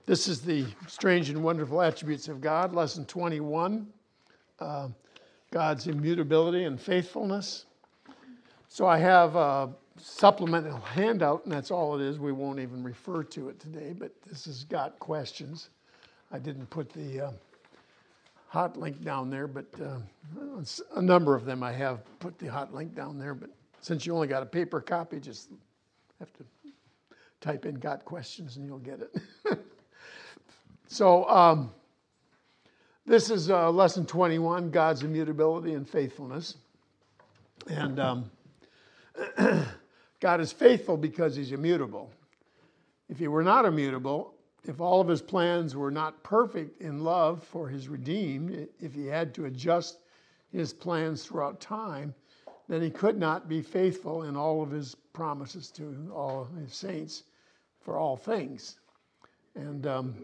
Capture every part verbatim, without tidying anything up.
This is the strange and wonderful attributes of God, lesson twenty-one, uh, God's immutability and faithfulness. So I have a supplemental handout, and that's all it is. We won't even refer to it today, but this has got questions. I didn't put the uh, hot link down there, but uh, a number of them I have put the hot link down there, but since you only got a paper copy, just have to type in "got questions" and you'll get it. So um, this is uh, lesson twenty-one, God's immutability and faithfulness. And um, God is faithful because he's immutable. If he were not immutable, if all of his plans were not perfect in love for his redeemed, if he had to adjust his plans throughout time, then he could not be faithful in all of his promises to all his saints for all things. And um,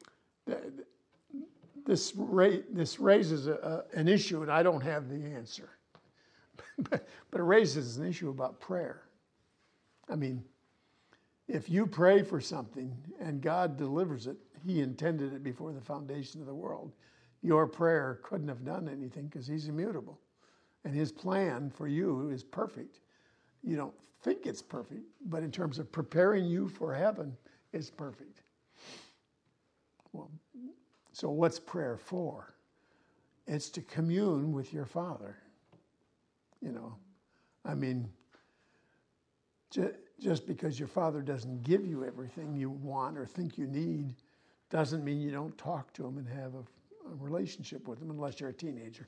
This, ra- this raises a, a, an issue, and I don't have the answer. but, but it raises an issue about prayer. I mean, if you pray for something and God delivers it, he intended it before the foundation of the world. Your prayer couldn't have done anything because he's immutable. And his plan for you is perfect. You don't think it's perfect, but in terms of preparing you for heaven, it's perfect. Well, so what's prayer for? It's to commune with your Father. You know, I mean, ju- just because your Father doesn't give you everything you want or think you need doesn't mean you don't talk to him and have a, a relationship with him unless you're a teenager.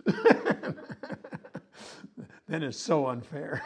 Then it's so unfair.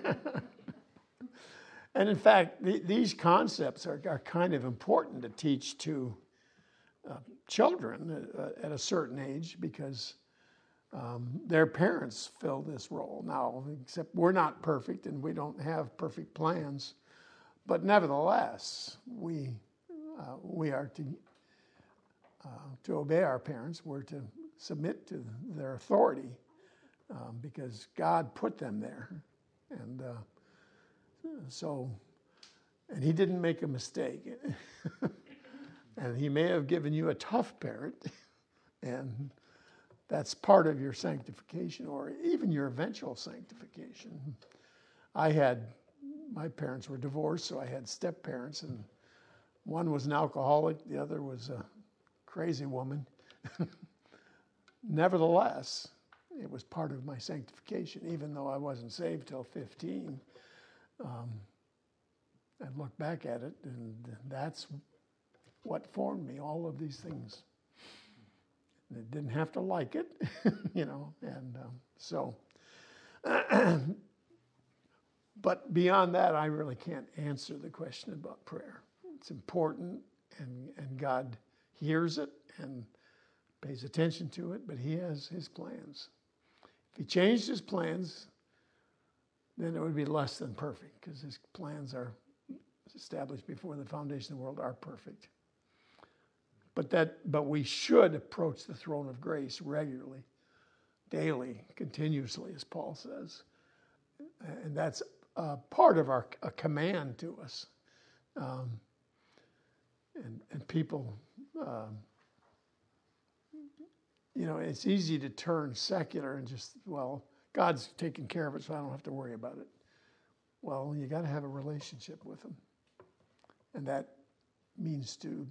And in fact, the, these concepts are, are kind of important to teach to Uh, children uh, at a certain age because um, their parents fill this role now, except we're not perfect and we don't have perfect plans, but nevertheless we uh, we are to uh, to obey our parents. We're to submit to their authority um, because God put them there, and uh, so and he didn't make a mistake. And he may have given you a tough parent, and that's part of your sanctification or even your eventual sanctification. I had, my parents were divorced, so I had step parents, and one was an alcoholic, the other was a crazy woman. Nevertheless, it was part of my sanctification, even though I wasn't saved till fifteen. Um, I look back at it, and that's what formed me, all of these things. And I didn't have to like it, you know, and um, so. But beyond that, I really can't answer the question about prayer. It's important, and, and God hears it and pays attention to it, but he has his plans. If he changed his plans, then it would be less than perfect, because his plans are established before the foundation of the world are perfect. But that, but we should approach the throne of grace regularly, daily, continuously, as Paul says. And that's uh, part of our a command to us. Um, and, and people, um, you know, it's easy to turn secular and just, well, God's taking care of it, so I don't have to worry about it. Well, you got to have a relationship with him. And that means to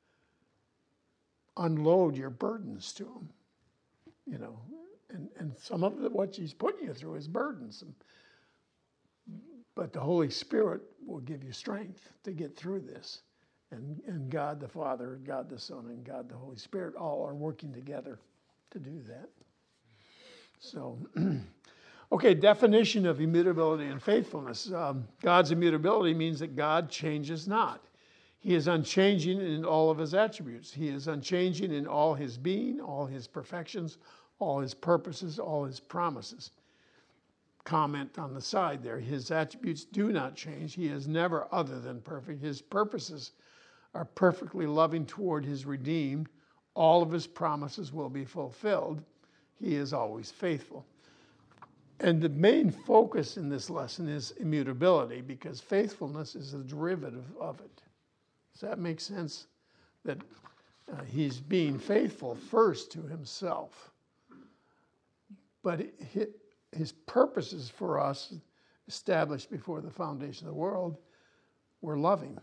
unload your burdens to him, you know, and, and some of the, what he's putting you through is burdensome. But the Holy Spirit will give you strength to get through this. And, and God the Father, God the Son, and God the Holy Spirit all are working together to do that. So, okay, definition of immutability and faithfulness. Um, God's immutability means that God changes not. He is unchanging in all of his attributes. He is unchanging in all his being, all his perfections, all his purposes, all his promises. Comment on the side there. His attributes do not change. He is never other than perfect. His purposes are perfectly loving toward his redeemed. All of his promises will be fulfilled. He is always faithful. And the main focus in this lesson is immutability, because faithfulness is a derivative of it. Does that make sense? that uh, he's being faithful first to himself. But his, his purposes for us, established before the foundation of the world, were loving.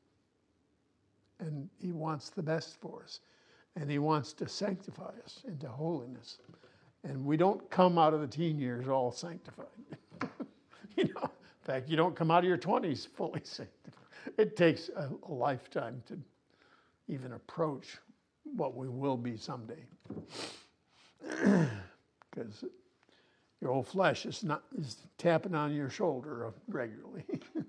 And he wants the best for us. And he wants to sanctify us into holiness. And we don't come out of the teen years all sanctified. You know, in fact, you don't come out of your twenties fully sanctified. It takes a, a lifetime to even approach what we will be someday. Because your old flesh is not is tapping on your shoulder regularly.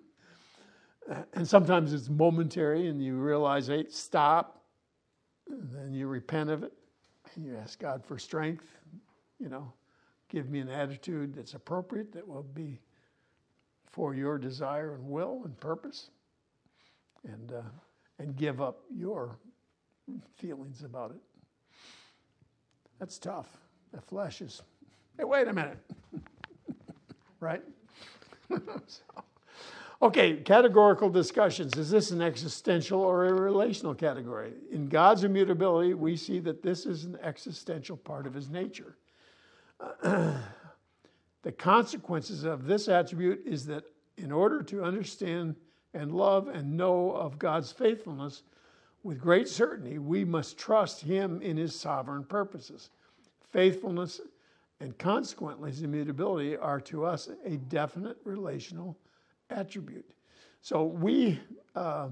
And sometimes it's momentary and you realize, hey, stop. And then you repent of it and you ask God for strength. You know, give me an attitude that's appropriate, that will be for your desire and will and purpose. And uh, and give up your feelings about it. That's tough. The flesh is, hey, wait a minute. Right? So, okay, categorical discussions. Is this an existential or a relational category? In God's immutability, we see that this is an existential part of his nature. Uh, the consequences of this attribute is that in order to understand and love and know of God's faithfulness with great certainty, we must trust him in his sovereign purposes. Faithfulness and consequently his immutability are to us a definite relational attribute. So we uh,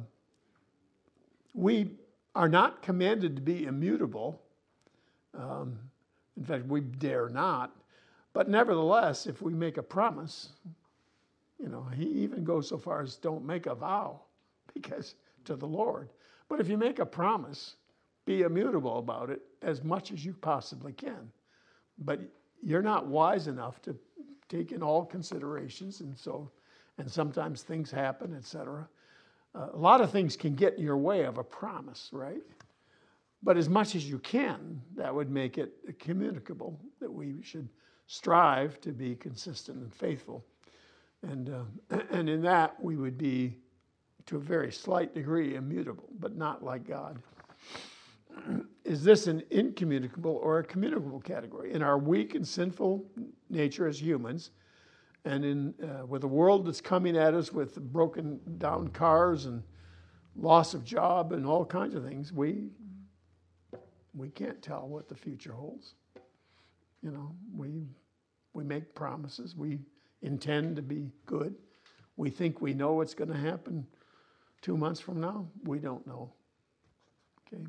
we are not commanded to be immutable. Um, in fact, we dare not. But nevertheless, if we make a promise, you know, he even goes so far as don't make a vow, because to the Lord. But if you make a promise, be immutable about it as much as you possibly can. But you're not wise enough to take in all considerations, and so, and sometimes things happen, et cetera. Uh, a lot of things can get in your way of a promise, right? But as much as you can, that would make it communicable, that we should strive to be consistent and faithful. And uh, and in that, we would be, to a very slight degree, immutable, but not like God. Is this an incommunicable or a communicable category? In our weak and sinful nature as humans, and in uh, with a world that's coming at us with broken down cars and loss of job and all kinds of things, we we can't tell what the future holds. You know, we we make promises. We intend to be good. We think we know what's going to happen two months from now. We don't know. Okay.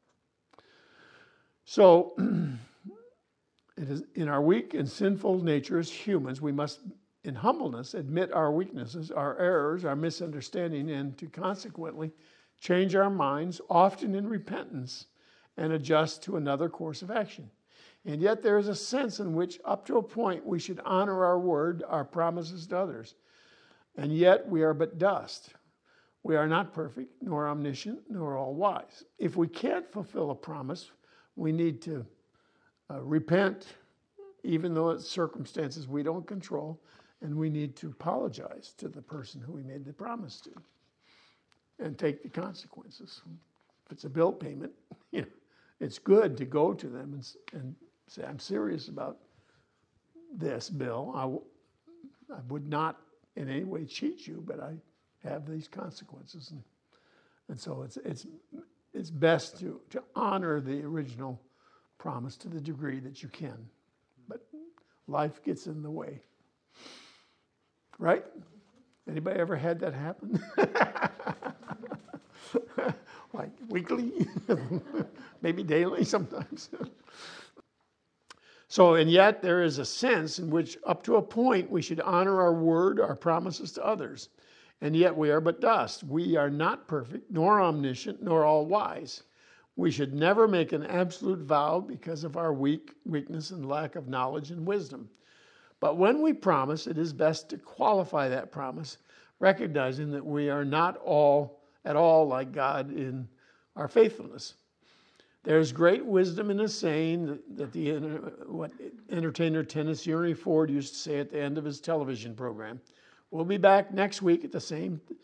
So, it is in our weak and sinful nature as humans, we must, in humbleness, admit our weaknesses, our errors, our misunderstanding, and to consequently change our minds, often in repentance, and adjust to another course of action. And yet there is a sense in which, up to a point, we should honor our word, our promises to others. And yet we are but dust. We are not perfect, nor omniscient, nor all wise. If we can't fulfill a promise, we need to uh, repent, even though it's circumstances we don't control, and we need to apologize to the person who we made the promise to and take the consequences. If it's a bill payment, you know, it's good to go to them and, and say, I'm serious about this bill. I, w- I would not in any way cheat you, but I have these consequences. And, and so it's it's it's best to, to honor the original promise to the degree that you can. But life gets in the way. Right? Anybody ever had that happen? Like weekly? Maybe daily sometimes. So, and yet there is a sense in which up to a point we should honor our word, our promises to others. And yet we are but dust. We are not perfect, nor omniscient, nor all wise. We should never make an absolute vow because of our weak weakness and lack of knowledge and wisdom. But when we promise, it is best to qualify that promise, recognizing that we are not all at all like God in our faithfulness. There's great wisdom in a saying that, that the what entertainer Tennis Henry Ford used to say at the end of his television program. We'll be back next week at the same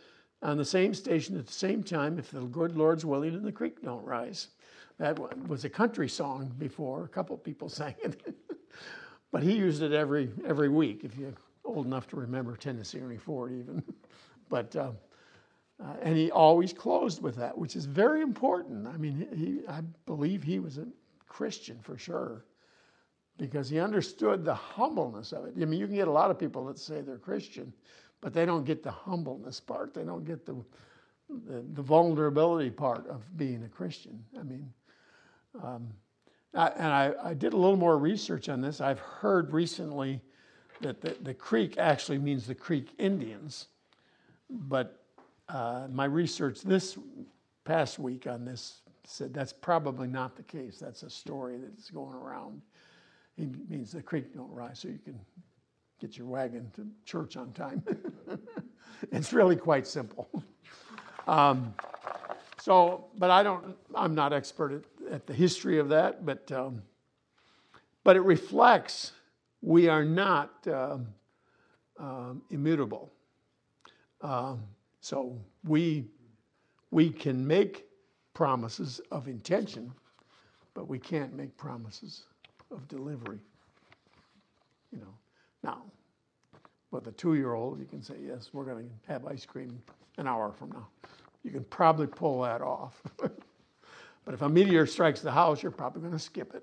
on the same station at the same time, if the good Lord's willing and the creek don't rise. That was a country song before. A couple of people sang it. But he used it every every week, if you're old enough to remember Tennessee Ernie Ford even. But uh, uh, and he always closed with that, which is very important. I mean, he I believe he was a Christian for sure, because he understood the humbleness of it. I mean, you can get a lot of people that say they're Christian, but they don't get the humbleness part. They don't get the the, the vulnerability part of being a Christian. I mean, um, I, and I, I did a little more research on this. I've heard recently that the, the Creek actually means the Creek Indians, but uh, my research this past week on this said that's probably not the case. That's a story that's going around. It means the creek don't rise, so you can get your wagon to church on time. It's really quite simple. Um, so, but I don't. I'm not expert at, at the history of that, but um, but it reflects we are not um, um, immutable. Um, so we we can make promises of intention, but we can't make promises of delivery. You know, now with a two-year-old, you can say, yes, we're going to have ice cream an hour from now. You can probably pull that off. But if a meteor strikes the house, you're probably going to skip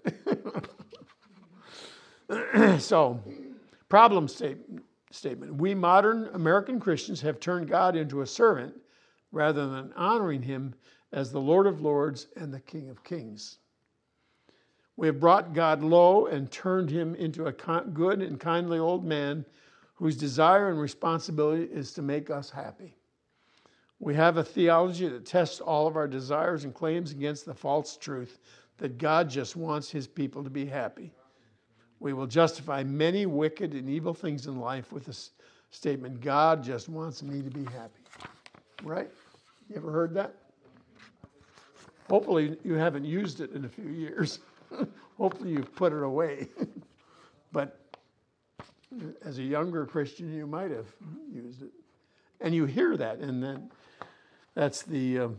it. So, problem statement, statement. We modern American Christians have turned God into a servant rather than honoring him as the Lord of Lords and the King of Kings. We have brought God low and turned him into a good and kindly old man whose desire and responsibility is to make us happy. We have a theology that tests all of our desires and claims against the false truth that God just wants his people to be happy. We will justify many wicked and evil things in life with the statement, God just wants me to be happy. Right? You ever heard that? Hopefully you haven't used it in a few years. Hopefully you've put it away. But as a younger Christian, you might have used it. And you hear that, and then that's the, uh,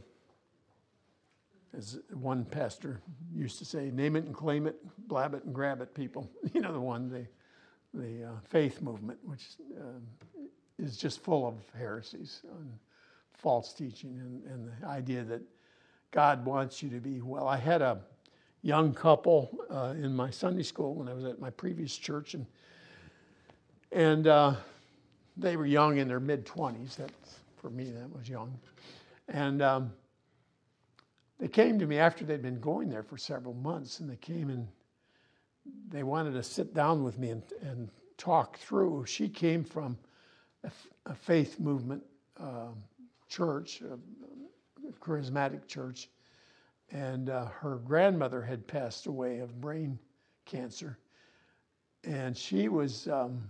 as one pastor used to say, name it and claim it, blab it and grab it, people. You know, the one, the, the uh, faith movement, which uh, is just full of heresies and false teaching and, and the idea that God wants you to be well. I had a young couple uh, in my Sunday school when I was at my previous church, and and uh, they were young in their mid-twenties. That's, for me, that was young. And um, they came to me after they'd been going there for several months, and they came and they wanted to sit down with me and, and talk through. She came from a, a faith movement uh, church, a, a charismatic church, and uh, her grandmother had passed away of brain cancer, and she was um,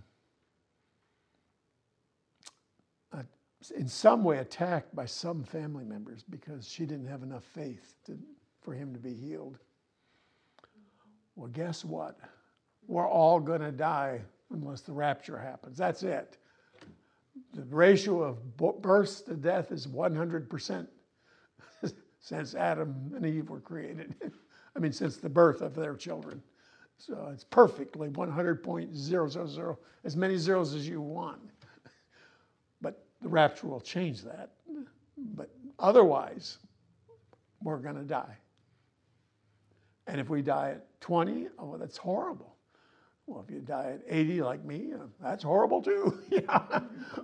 uh, in some way attacked by some family members because she didn't have enough faith to, for him to be healed. Well, guess what? We're all going to die unless the rapture happens. That's it. The ratio of births to death is one hundred percent since Adam and Eve were created. I mean, since the birth of their children. So it's perfectly one hundred point zero zero zero, as many zeros as you want. But the rapture will change that. But otherwise, we're going to die. And if we die at twenty, oh, that's horrible. Well, if you die at eighty like me, uh, that's horrible too. Yeah.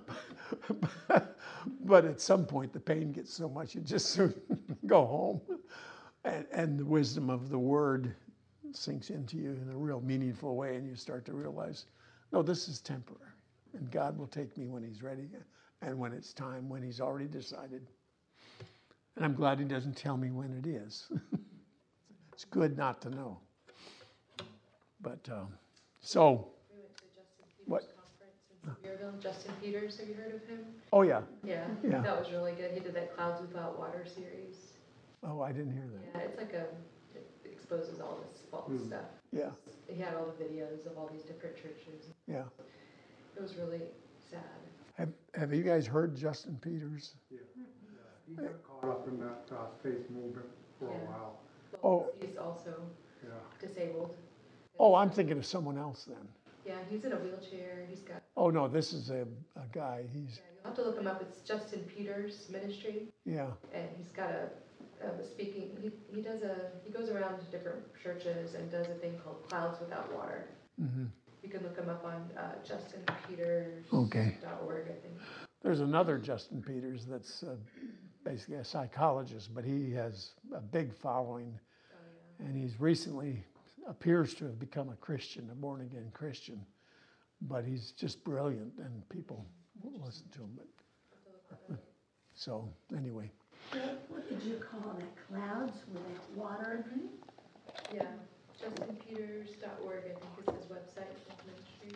But at some point, the pain gets so much, you just soon go home. And, and the wisdom of the word sinks into you in a real meaningful way, and you start to realize, no, this is temporary. And God will take me when he's ready and when it's time, when he's already decided. And I'm glad he doesn't tell me when it is. It's good not to know. But, um, so. We went to Justin Peters' What? conference in Sevierville. Justin Peters, have you heard of him? Oh, yeah. Yeah, Yeah. that was really good. He did that Clouds Without Water series. Oh, I didn't hear that. Yeah, it's like a, it exposes all this false Mm. stuff. Yeah. He had all the videos of all these different churches. Yeah. It was really sad. Have Have you guys heard Justin Peters? Yeah. He got caught up in that uh, faith movement for a Yeah. while. Oh. He's also Yeah. disabled. Oh, I'm thinking of someone else then. Yeah, he's in a wheelchair. He's got. Oh, no, this is a, a guy. He's, Yeah, you'll have to look him up. It's Justin Peters Ministry, yeah. and he's got a, a speaking. He he does a he goes around to different churches and does a thing called Clouds Without Water. Mm-hmm. You can look him up on uh, justin peters Okay. dot org, I think. There's another Justin Peters that's uh, basically a psychologist, but he has a big following, Oh, yeah. and he's recently appears to have become a Christian, a born-again Christian. But he's just brilliant, and people listen to him. But, so anyway, What, what did you call that? Clouds without water? Yeah, justin peters dot org, I think is his website, his ministry.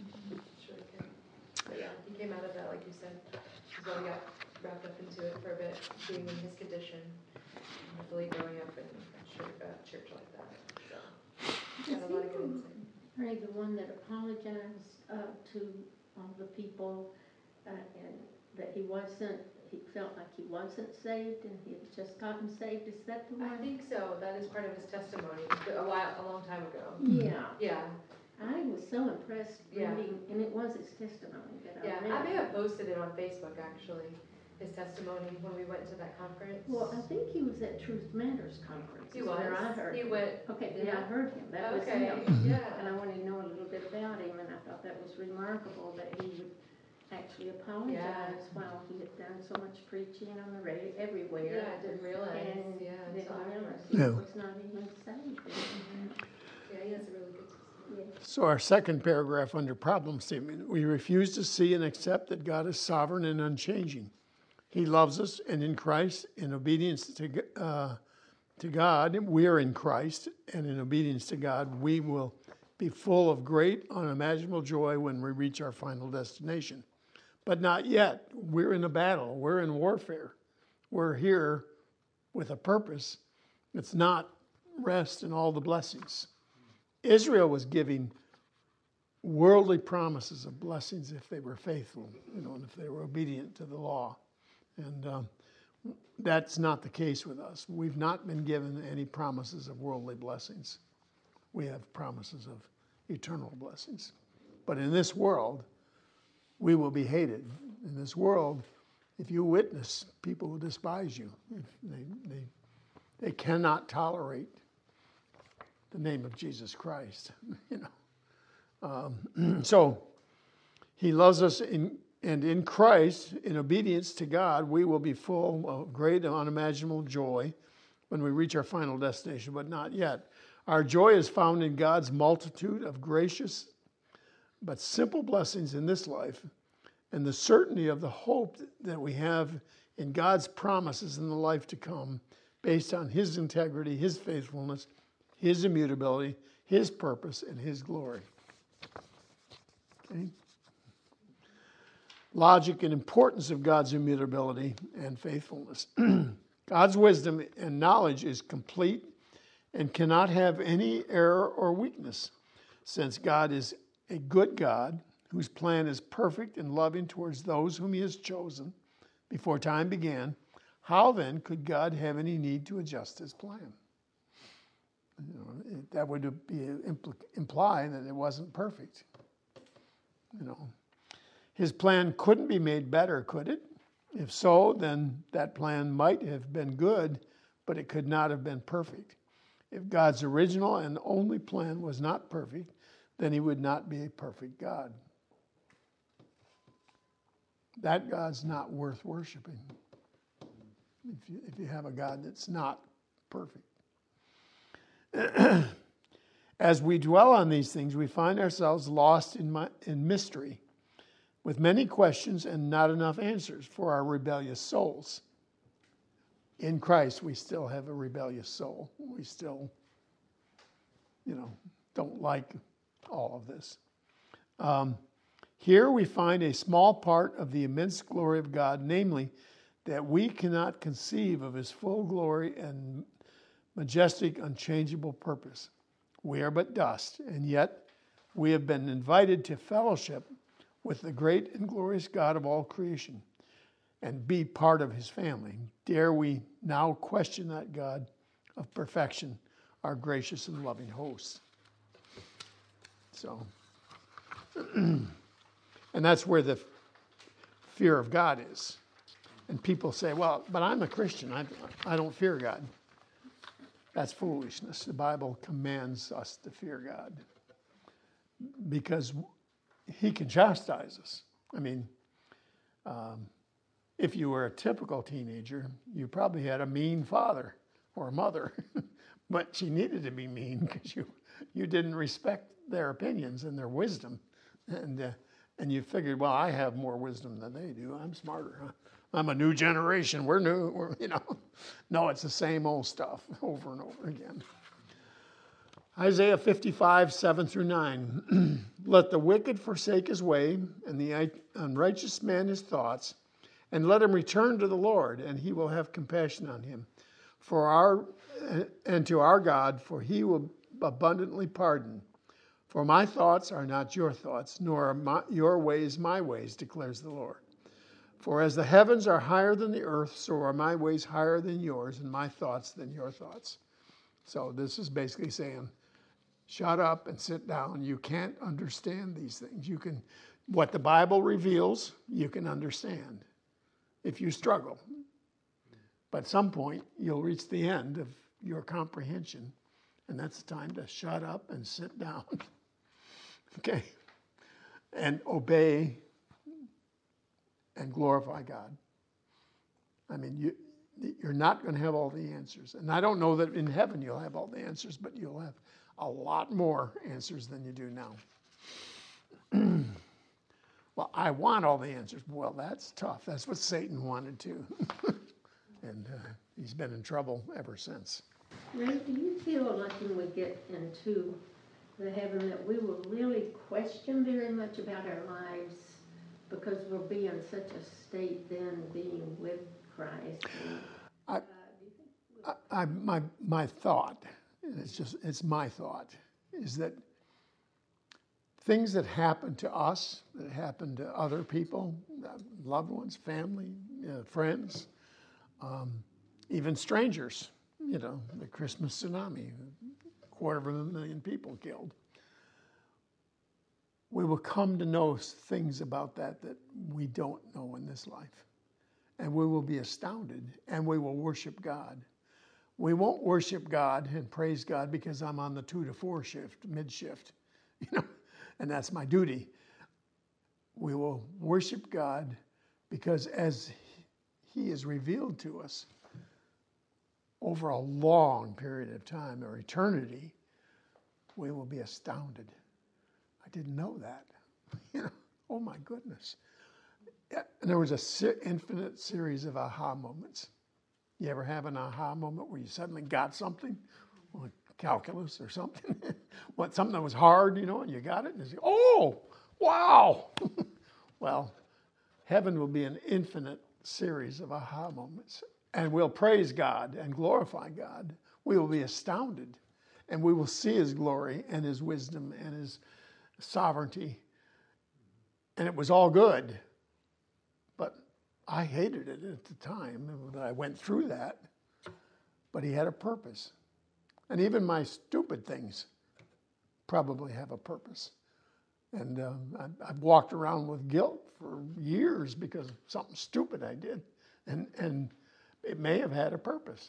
Sure can. But yeah, he came out of that, like you said. He's well, he got wrapped up into it for a bit, being in his condition, and hopefully growing up in a church, uh, church like that. So, got a lot of good insight. Are you the one that apologized uh, to all the people uh, and that he wasn't, he felt like he wasn't saved and he had just gotten saved? Is that the I one? think so. That is part of his testimony. A while, a long time ago. Yeah. Yeah, I was so impressed Yeah. reading, and it was his testimony that I yeah. read. I may have posted it on Facebook actually. His testimony when we went to that conference. Well, I think he was at Truth Matters conference. He is was. Where I heard He him. went. Okay, then Yeah. I heard him. That was Okay. him. Yeah. And I wanted to know a little bit about him, and I thought that was remarkable that he would actually apologize while he had done so much preaching on the radio everywhere. Yeah, I didn't realize. And Yeah, didn't until realize afterwards. he Yeah. was not even saved. Yeah, he has a really good testimony. Yeah. so our second paragraph under problem statement, we refuse to see and accept that God is sovereign and unchanging. He loves us, and in Christ, in obedience to, uh, to God, we are in Christ, and in obedience to God, we will be full of great, unimaginable joy when we reach our final destination. But not yet. We're in a battle. We're in warfare. We're here with a purpose. It's not rest in all the blessings. Israel was giving worldly promises of blessings if they were faithful, you know, and if they were obedient to the law. And um, that's not the case with us. We've not been given any promises of worldly blessings. We have promises of eternal blessings. But in this world, we will be hated. In this world, if you witness, people will despise you. If they, they, they cannot tolerate the name of Jesus Christ. You know. Um, so he loves us, in, and in Christ, in obedience to God, we will be full of great and unimaginable joy when we reach our final destination, but not yet. Our joy is found in God's multitude of gracious but simple blessings in this life, and the certainty of the hope that we have in God's promises in the life to come, based on his integrity, his faithfulness, his immutability, his purpose, and his glory. Okay? Logic and importance of God's immutability and faithfulness. God's wisdom and knowledge is complete and cannot have any error or weakness, since God is a good God whose plan is perfect and loving towards those whom he has chosen before time began. How then could God have any need to adjust his plan? You know, it, that would be impl- imply that it wasn't perfect. You know, his plan couldn't be made better, could it? If so, then that plan might have been good, but it could not have been perfect. If God's original and only plan was not perfect, then he would not be a perfect God. That God's not worth worshiping. If you, if you have a God that's not perfect. As we dwell on these things, we find ourselves lost in, my, in mystery, with many questions and not enough answers for our rebellious souls. In Christ, we still have a rebellious soul. We still, you know, don't like all of this. Um, here we find a small part of the immense glory of God, namely, that we cannot conceive of his full glory and majestic, unchangeable purpose. We are but dust, and yet we have been invited to fellowship with the great and glorious God of all creation. and be part of his family. Dare we now question that God of perfection, our gracious and loving host? So, and that's where the fear of God is. And people say, well, but I'm a Christian. I, I don't fear God. That's foolishness. The Bible commands us to fear God because he can chastise us. I mean, um, if you were a typical teenager, you probably had a mean father or mother, but she needed to be mean because you, you didn't respect their opinions and their wisdom. And, uh, and you figured, well, I have more wisdom than they do. I'm smarter. Huh? I'm a new generation. We're new. We're, you know, no, it's the same old stuff over and over again. Isaiah fifty-five, seven through nine. Let the wicked forsake his way, and the unrighteous man his thoughts, and let him return to the Lord, and he will have compassion on him. For our and to our God, for he will abundantly pardon. For my thoughts are not your thoughts, nor are my, your ways my ways, declares the Lord. For as the heavens are higher than the earth, so are my ways higher than yours, and my thoughts than your thoughts. So this is basically saying, shut up and sit down. You can't understand these things. You can, what the Bible reveals, you can understand if you struggle. But at some point, you'll reach the end of your comprehension, and that's the time to shut up and sit down. Okay? And obey and glorify God. I mean, you, you're not going to have all the answers. And I don't know that in heaven you'll have all the answers, but you'll have a lot more answers than you do now. Well, I want all the answers. Well, that's tough. That's what Satan wanted too. And uh, he's been in trouble ever since. Ray, do you feel like when we get into the heaven that we will really question very much about our lives because we'll be in such a state then being with Christ? And, I, uh, do you think we'll... I, I, my, my thought, and it's just, it's my thought, is that things that happen to us, that happen to other people, loved ones, family, uh, friends, um, even strangers, you know, the Christmas tsunami, a quarter of a million people killed. We will come to know things about that that we don't know in this life. And we will be astounded, and we will worship God. We won't worship God and praise God because I'm on the two to four shift, mid shift, you know, and that's my duty. We will worship God because as He is revealed to us over a long period of time or eternity, we will be astounded. I didn't know that. You know, oh my goodness. And there was a se- infinite series of aha moments. You ever have an aha moment where you suddenly got something, like calculus or something, what something that was hard, you know, and you got it, and you say, oh, wow. Well, heaven will be an infinite series of aha moments, and we'll praise God and glorify God. We will be astounded, and we will see His glory and His wisdom and His sovereignty, and it was all good. But I hated it at the time that I went through that. But He had a purpose. And even my stupid things probably have a purpose. And um, I, I've walked around with guilt for years because of something stupid I did. And, and it may have had a purpose.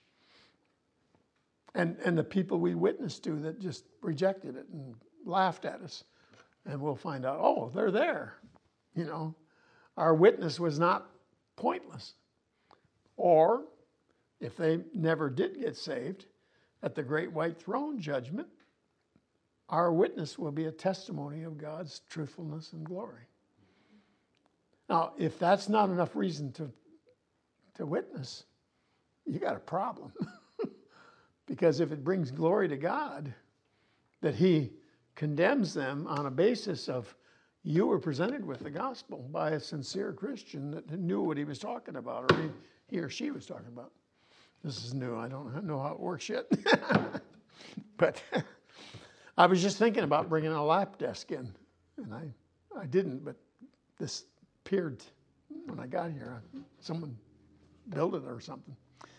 And, and the people we witnessed to that just rejected it and laughed at us. And we'll find out, oh, they're there, you know. Our witness was not pointless. Or, if they never did get saved, at the great white throne judgment, our witness will be a testimony of God's truthfulness and glory. Now, if that's not enough reason to, to witness, you got a problem. Because if it brings glory to God, that He condemns them on a basis of you were presented with the gospel by a sincere Christian that knew what he was talking about, or he, he or she was talking about. This is new. I don't know how it works yet. But I was just thinking about bringing a lap desk in, and I, I didn't, but this appeared when I got here. Someone built it or something.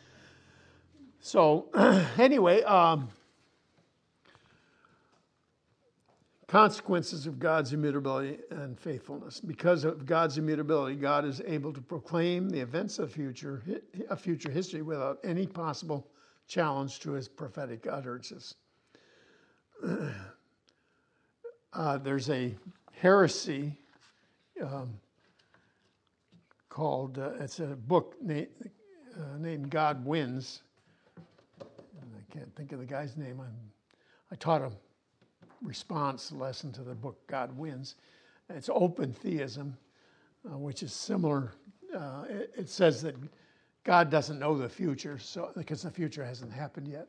So anyway, um, consequences of God's immutability and faithfulness. Because of God's immutability, God is able to proclaim the events of future of future history without any possible challenge to his prophetic utterances. Uh, there's a heresy um, called, uh, it's a book na- uh, named God Wins. And I can't think of the guy's name. I'm, I taught a response lesson to the book God Wins. It's open theism, uh, which is similar. Uh, it, it says that God doesn't know the future, so because the future hasn't happened yet.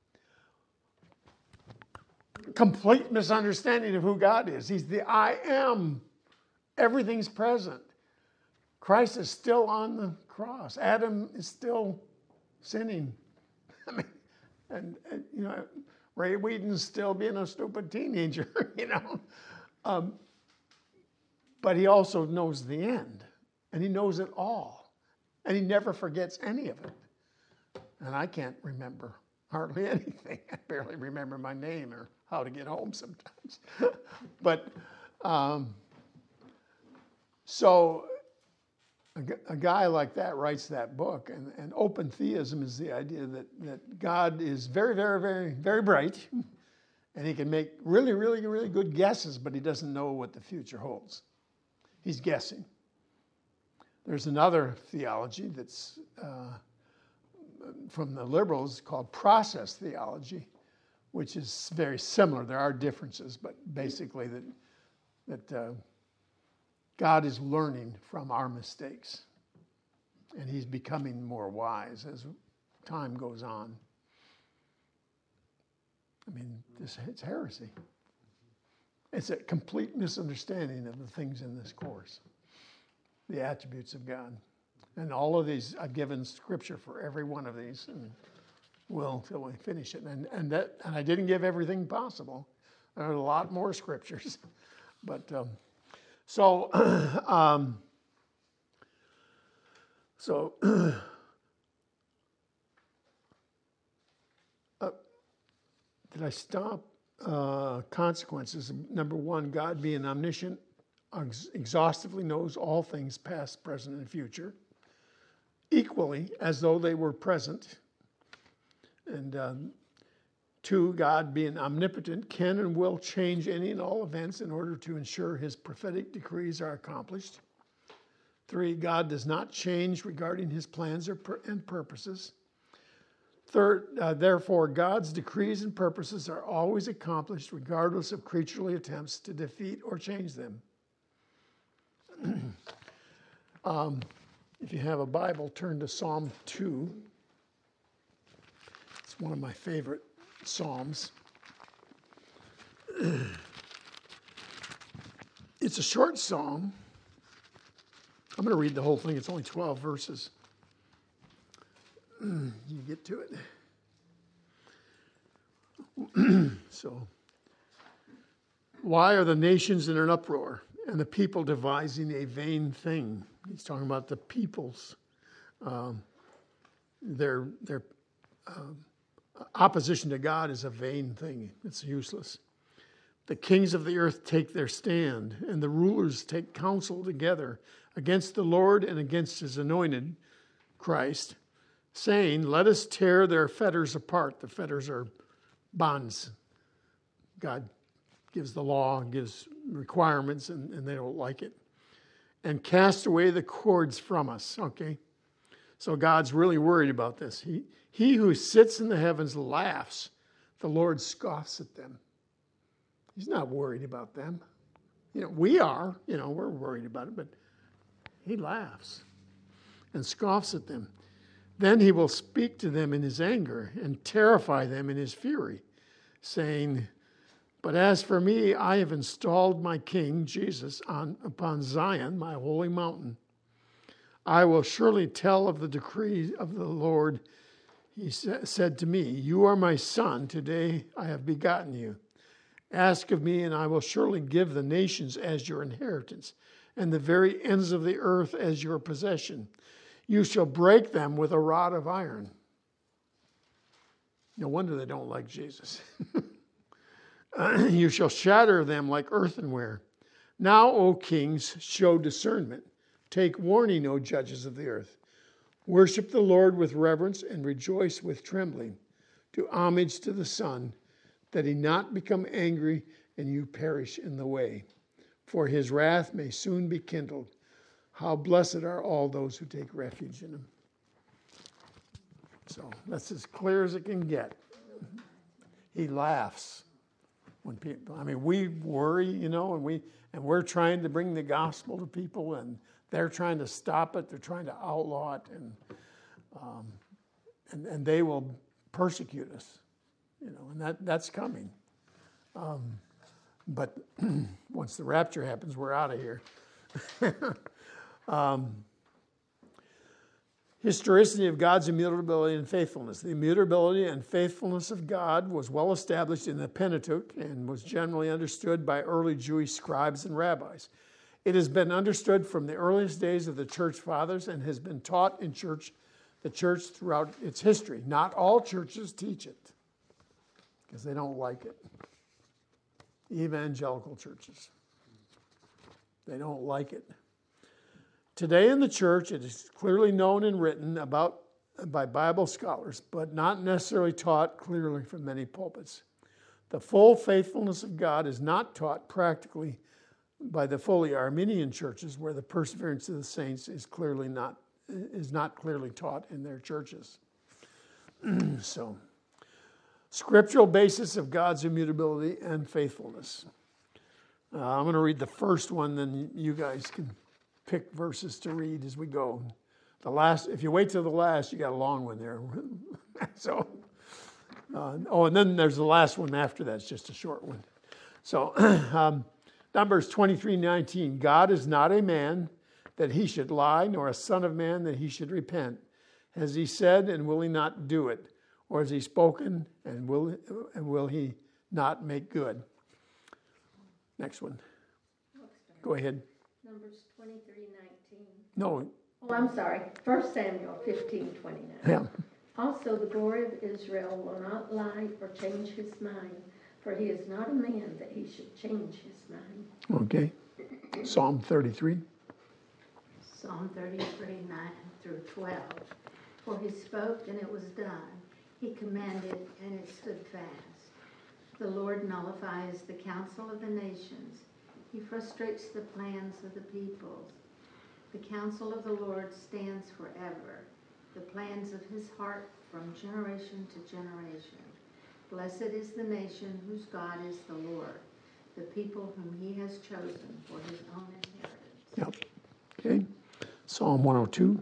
Complete misunderstanding of who God is. He's the I am. Everything's present. Christ is still on the cross. Adam is still sinning. I mean, and, and you know, Ray Whedon's still being a stupid teenager, you know. Um, but he also knows the end, and he knows it all, and he never forgets any of it. And I can't remember hardly anything. I barely remember my name or how to get home sometimes. But um, so a, a guy like that writes that book, and, and open theism is the idea that, that God is very, very, very, very bright, and he can make really, really, really good guesses, but he doesn't know what the future holds. He's guessing. There's another theology that's uh, from the liberals called process theology, which is very similar. There are differences, but basically that that uh, God is learning from our mistakes, and he's becoming more wise as time goes on. I mean, this, it's heresy. It's a complete misunderstanding of the things in this course, the attributes of God. And all of these, I've given scripture for every one of these, and will until we finish it. And and that and I didn't give everything possible. There are a lot more scriptures, but um, so um, so uh, did I stop? Uh, consequences. Number one, God being omniscient, ex- exhaustively knows all things past, present, and future, equally as though they were present. And um, two, God being omnipotent can and will change any and all events in order to ensure his prophetic decrees are accomplished. Three, God does not change regarding his plans or pur- and purposes. Third, uh, therefore, God's decrees and purposes are always accomplished regardless of creaturely attempts to defeat or change them. um, if you have a Bible, turn to Psalm two. It's one of my favorite Psalms. It's a short psalm. I'm going to read the whole thing. It's only twelve verses. You get to it. So, why are the nations in an uproar and the people devising a vain thing? He's talking about the peoples. Um, their their um, opposition to God is a vain thing. It's useless. The kings of the earth take their stand, and the rulers take counsel together against the Lord and against his anointed, Christ, saying, let us tear their fetters apart. The fetters are bonds. God gives the law, gives requirements, and, and they don't like it. And cast away the cords from us, okay? So God's really worried about this. He, he who sits in the heavens laughs. The Lord scoffs at them. He's not worried about them. You know, we are, you know, we're worried about it, but he laughs and scoffs at them. Then he will speak to them in his anger and terrify them in his fury, saying, but as for me, I have installed my king, Jesus, on upon Zion, my holy mountain. I will surely tell of the decree of the Lord. He sa- said to me, you are my son, today I have begotten you. Ask of me, and I will surely give the nations as your inheritance, and the very ends of the earth as your possession. You shall break them with a rod of iron. No wonder they don't like Jesus. You shall shatter them like earthenware. Now, O kings, show discernment. Take warning, O judges of the earth. Worship the Lord with reverence and rejoice with trembling. Do homage to the Son, that he not become angry and you perish in the way. For his wrath may soon be kindled. How blessed are all those who take refuge in him. So that's as clear as it can get. He laughs when people, I mean, we worry, you know, and we and we're trying to bring the gospel to people, and they're trying to stop it. They're trying to outlaw it, and um, and and they will persecute us, you know, and that that's coming. Um, but once the rapture happens, we're out of here. um, Historicity of God's immutability and faithfulness. The immutability and faithfulness of God was well established in the Pentateuch and was generally understood by early Jewish scribes and rabbis. It has been understood from the earliest days of the church fathers and has been taught in church, the church throughout its history. Not all churches teach it because they don't like it. Evangelical churches, they don't like it. Today in the church, it is clearly known and written about by Bible scholars, but not necessarily taught clearly from many pulpits. The full faithfulness of God is not taught practically by the fully Arminian churches, where the perseverance of the saints is clearly not is not clearly taught in their churches. So, scriptural basis of God's immutability and faithfulness. Uh, I'm going to read the first one, then you guys can pick verses to read as we go. The last, if you wait till the last, you got a long one there. so, uh, oh, and then there's the last one after that. It's just a short one. So, um, Numbers twenty-three nineteen. God is not a man that he should lie, nor a son of man that he should repent. Has he said, and will he not do it? Or has he spoken, and will and will he not make good? Next one. Go ahead. Numbers twenty-three nineteen. No. Oh, I'm sorry. First Samuel fifteen twenty-nine. Yeah. Also, the glory of Israel will not lie or change his mind, for he is not a man that he should change his mind. Okay. Psalm thirty-three. Psalm thirty-three, nine through twelve. For he spoke, and it was done. He commanded, and it stood fast. The Lord nullifies the counsel of the nations. He frustrates the plans of the peoples. The counsel of the Lord stands forever, the plans of his heart from generation to generation. Blessed is the nation whose God is the Lord, the people whom he has chosen for his own inheritance. Yep. Okay. Psalm one oh two.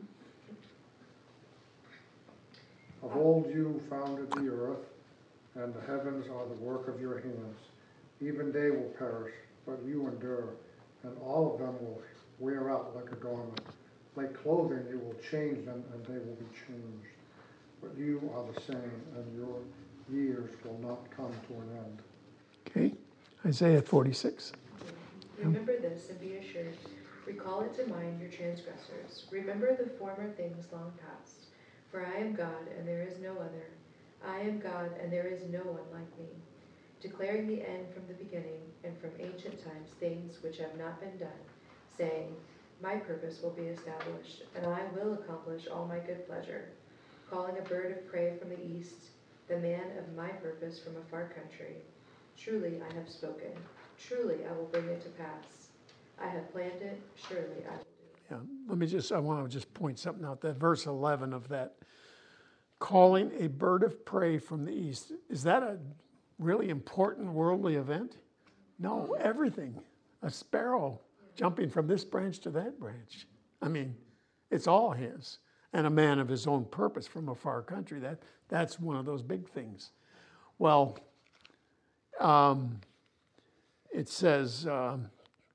Of old you founded the earth, and the heavens are the work of your hands. Even they will perish, but you endure, and all of them will wear out like a garment. Like clothing, you will change them, and they will be changed. But you are the same, and your years will not come to an end. Okay. Isaiah forty-six. Remember this and be assured. Recall it to mind your transgressors. Remember the former things long past. For I am God, and there is no other. I am God, and there is no one like me, declaring the end from the beginning, and from ancient times things which have not been done, saying, my purpose will be established, and I will accomplish all my good pleasure, calling a bird of prey from the east, the man of my purpose from a far country. Truly I have spoken. Truly I will bring it to pass. I have planned it. Surely I will do it. Yeah. Let me just, I want to just point something out. That verse eleven of that, calling a bird of prey from the east. Is that a really important worldly event? No, everything. A sparrow jumping from this branch to that branch. I mean, it's all his. And a man of his own purpose from a far country. That that's one of those big things. Well, um, it says, um,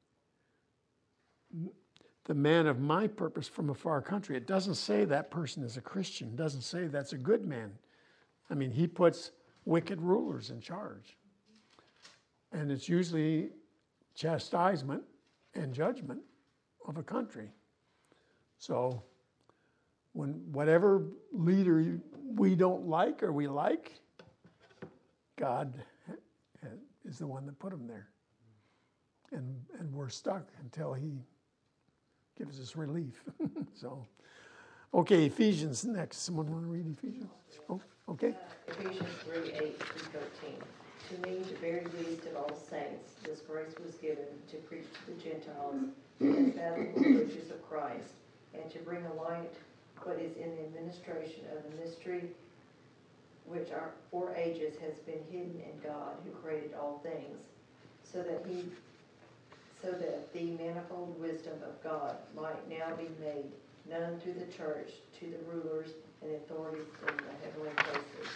the man of my purpose from a far country. It doesn't say that person is a Christian. It doesn't say that's a good man. I mean, he puts wicked rulers in charge. And it's usually chastisement and judgment of a country. So when whatever leader you, we don't like or we like, God is the one that put him there. And and we're stuck until he gives us relief. So, okay, Ephesians next. Someone want to read Ephesians? Oh, okay. Uh, Ephesians three, eight through thirteen. To me, the very least of all saints, this grace was given to preach to the Gentiles the unfathomable riches of Christ, and to bring a light what is in the administration of the mystery, which are for ages has been hidden in God, who created all things, so that he, so that the manifold wisdom of God might now be made known through the church to the rulers and authorities in the heavenly places.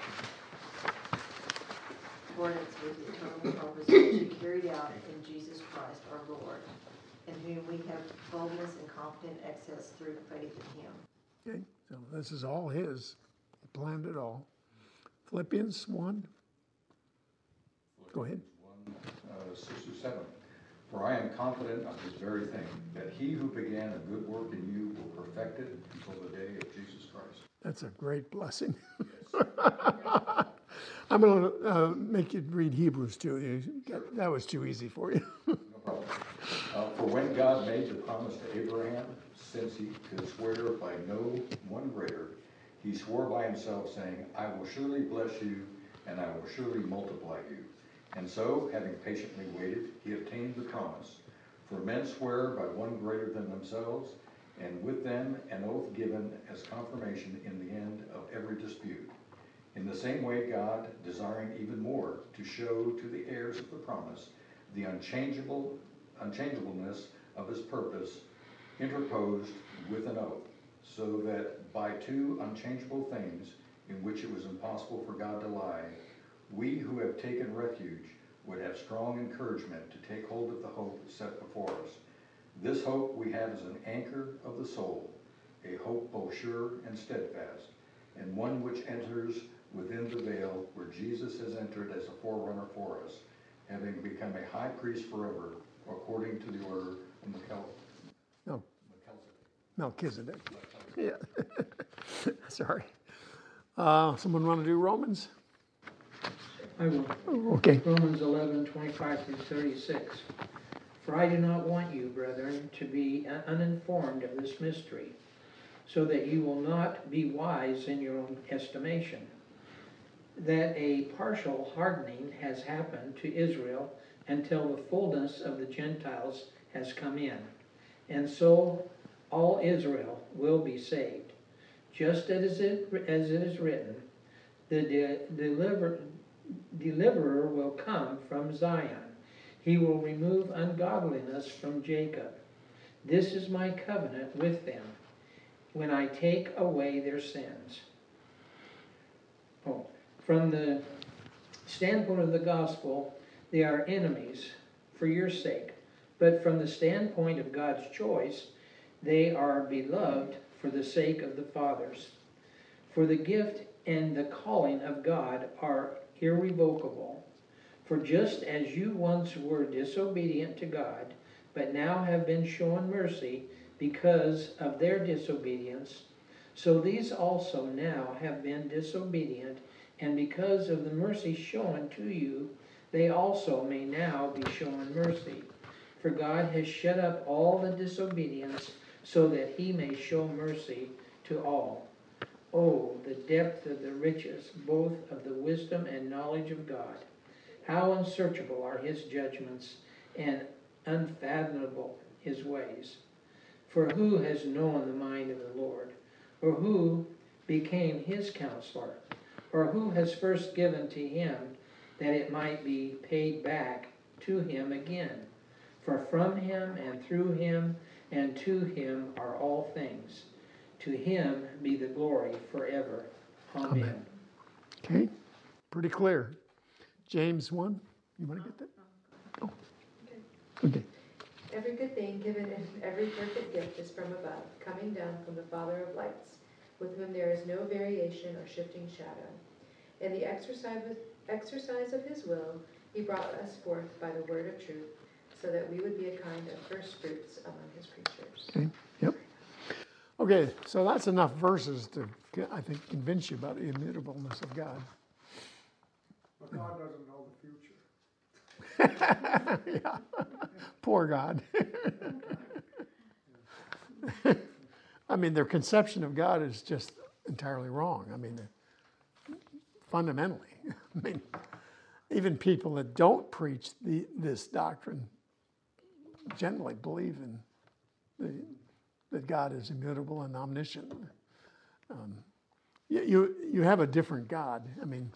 Accordance with the eternal purpose which he carried out in Jesus Christ our Lord, in whom we have boldness and confident access through faith in him. Okay, so this is all his. He planned it all. Philippians one. Go ahead. one, uh, six through seven. For I am confident of this very thing, that he who began a good work in you will perfect it until the day of Jesus Christ. That's a great blessing. Yes. I'm going to uh, make you read Hebrews two. You got- That was too easy for you. No problem. Uh, for when God made the promise to Abraham, since he could swear by no one greater, he swore by himself, saying, I will surely bless you, and I will surely multiply you. And so, having patiently waited, he obtained the promise. For men swear by one greater than themselves, and with them an oath given as confirmation in the end of every dispute. In the same way, God, desiring even more to show to the heirs of the promise the unchangeable unchangeableness of his purpose, interposed with an oath, so that by two unchangeable things in which it was impossible for God to lie, we who have taken refuge would have strong encouragement to take hold of the hope set before us. This hope we have as an anchor of the soul, a hope both sure and steadfast, and one which enters within the veil where Jesus has entered as a forerunner for us, having become a high priest forever, according to the order of Melchizedek. No, Melchizedek. Yeah. Sorry. Uh, someone want to do Romans? I will. Oh, okay. Romans eleven, twenty-five through thirty-six. For I do not want you, brethren, to be uninformed of this mystery, so that you will not be wise in your own estimation, that a partial hardening has happened to Israel until the fullness of the Gentiles has come in, and so all Israel will be saved. Just as it, as it is written, the de- deliver, deliverer will come from Zion. He will remove ungodliness from Jacob. This is my covenant with them, when I take away their sins. Oh, from the standpoint of the gospel, they are enemies for your sake. But from the standpoint of God's choice, they are beloved for the sake of the fathers. For the gift and the calling of God are irrevocable. For just as you once were disobedient to God, but now have been shown mercy because of their disobedience, so these also now have been disobedient, and because of the mercy shown to you, they also may now be shown mercy. For God has shut up all the disobedience, so that he may show mercy to all. Oh, the depth of the riches, both of the wisdom and knowledge of God! How unsearchable are his judgments, and unfathomable his ways. For who has known the mind of the Lord? Or who became his counselor? Or who has first given to him, that it might be paid back to him again? For from him, and through him, and to him are all things. To him be the glory forever. Amen. Amen. Okay, pretty clear. James one, you want to get that? Oh, okay. Every good thing given and every perfect gift is from above, coming down from the Father of lights, with whom there is no variation or shifting shadow. In the exercise of, exercise of his will, he brought us forth by the word of truth, so that we would be a kind of first fruits among his creatures. Okay, yep. Okay, so that's enough verses to, I think, convince you about the immutableness of God. But God doesn't know the future. Yeah, poor God. I mean, their conception of God is just entirely wrong. I mean, fundamentally. I mean, even people that don't preach the, this doctrine generally believe in the, that God is immutable and omniscient. Um, you, you you have a different God. I mean,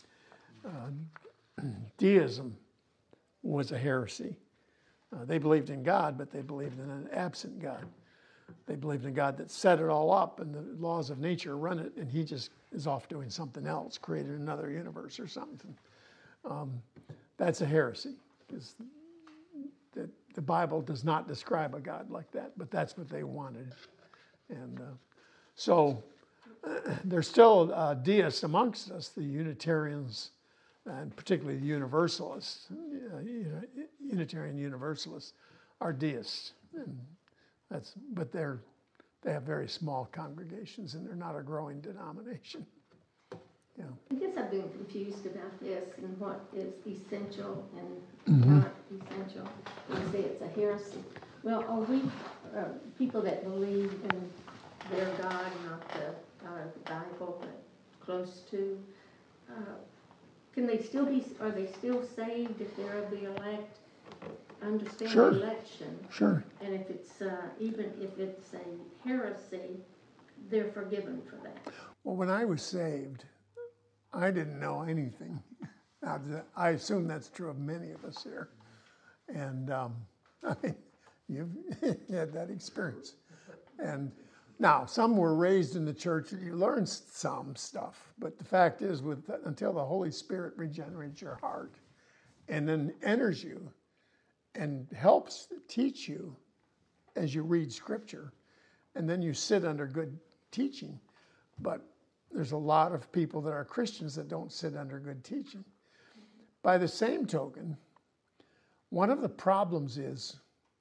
uh, deism was a heresy. Uh, they believed in God, but they believed in an absent God. They believed in a God that set it all up and the laws of nature run it, and he just is off doing something else, created another universe or something. Um, that's a heresy, because the, the Bible does not describe a God like that, but that's what they wanted. And uh, so uh, there's still uh, deists amongst us, the Unitarians, and particularly the Universalists. Uh, you know, Unitarian Universalists are deists, and that's but they're they have very small congregations, and they're not a growing denomination. Yeah. I guess I've been confused about this and what is essential and Mm-hmm. not essential. You say it's a heresy. Well, are we uh, people that believe in their God, not the God of the Bible, but close to? Uh, can they still be? Are they still saved if they're of the elect? Understand Sure. election, Sure. and if it's uh, even if it's a heresy, they're forgiven for that. Well, when I was saved, I didn't know anything. Now, I assume that's true of many of us here. And um, I mean, you've had that experience. And now, some were raised in the church and you learn some stuff. But the fact is, with until the Holy Spirit regenerates your heart and then enters you and helps teach you as you read Scripture, and then you sit under good teaching. But there's a lot of people that are Christians that don't sit under good teaching. By the same token, one of the problems is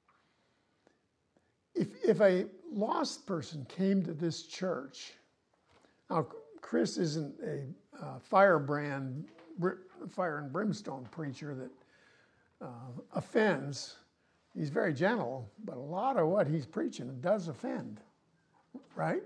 if, if a lost person came to this church, now Chris isn't a uh, firebrand, fire and brimstone preacher that uh, offends. He's very gentle, but a lot of what he's preaching does offend, right?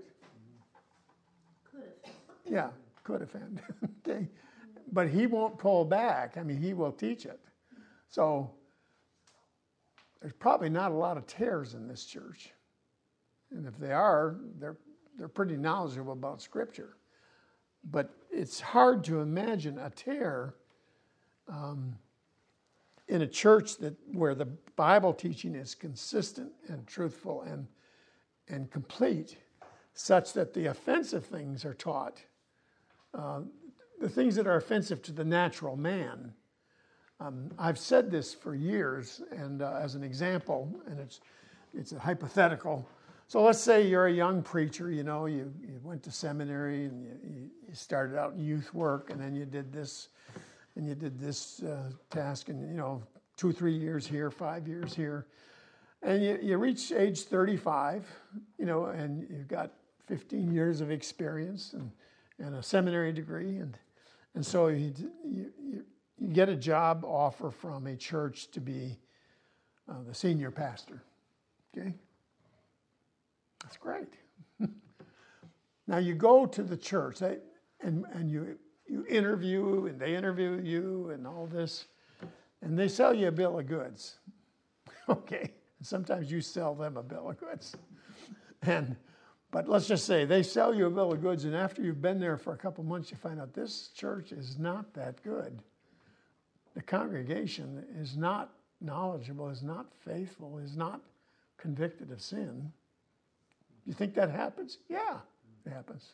Yeah, could offend. Okay, but he won't pull back. I mean, he will teach it. So there's probably not a lot of tares in this church, and if they are, they're they're pretty knowledgeable about Scripture. But it's hard to imagine a tare um, in a church that where the Bible teaching is consistent and truthful and and complete, such that the offensive things are taught. Uh, the things that are offensive to the natural man. Um, I've said this for years, and uh, as an example, and it's it's a hypothetical. So let's say you're a young preacher, you know, you, you went to seminary and you, you started out in youth work, and then you did this, and you did this uh, task, and you know, two, three years here, five years here, and you, you reach age thirty-five, you know, and you've got fifteen years of experience and and a seminary degree, and and so you, you, you get a job offer from a church to be uh, the senior pastor, okay? That's great. Now you go to the church, they, and, and you, you interview, and they interview you, and all this, and they sell you a bill of goods, okay? And sometimes you sell them a bill of goods, and But let's just say they sell you a bill of goods, and after you've been there for a couple months, you find out this church is not that good. The congregation is not knowledgeable, is not faithful, is not convicted of sin. You think that happens? Yeah, it happens.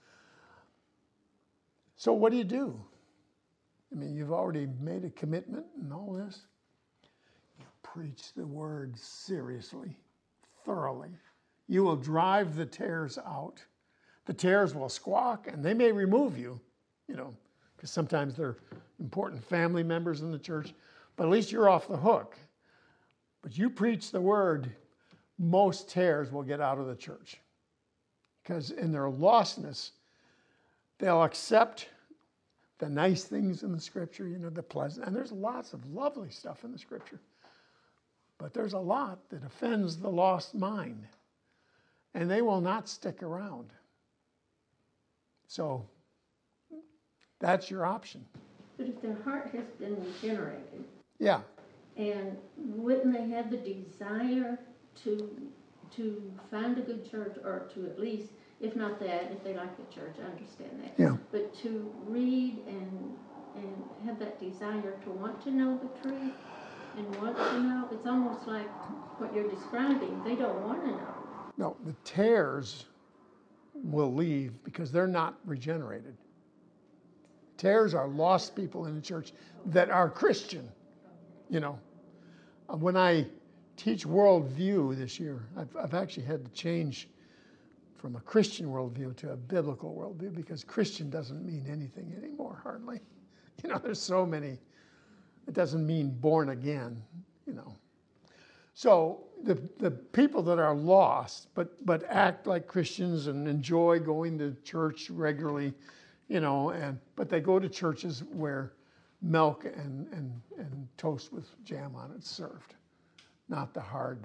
So what do you do? I mean, you've already made a commitment and all this. You preach the word seriously, thoroughly. You will drive the tares out. The tares will squawk, and they may remove you, you know, because sometimes they're important family members in the church, but at least you're off the hook. But you preach the word, most tares will get out of the church. Because in their lostness, they'll accept the nice things in the scripture, you know, the pleasant. And there's lots of lovely stuff in the scripture. But there's a lot that offends the lost mind. And they will not stick around. So that's your option. But if their heart has been regenerated, Yeah. and wouldn't they have the desire to to find a good church, or to at least, if not that, if they like the church, I understand that. Yeah. But to read and and have that desire to want to know the truth and want to know, it's almost like what you're describing. They don't want to know. No, the tares will leave because they're not regenerated. Tares are lost people in the church that are Christian. You know, when I teach worldview this year, I've, I've actually had to change from a Christian worldview to a biblical worldview, because Christian doesn't mean anything anymore, hardly. You know, there's so many. It doesn't mean born again, you know. So the the people that are lost, but but act like Christians and enjoy going to church regularly, you know, and but they go to churches where milk and, and, and toast with jam on it served, not the hard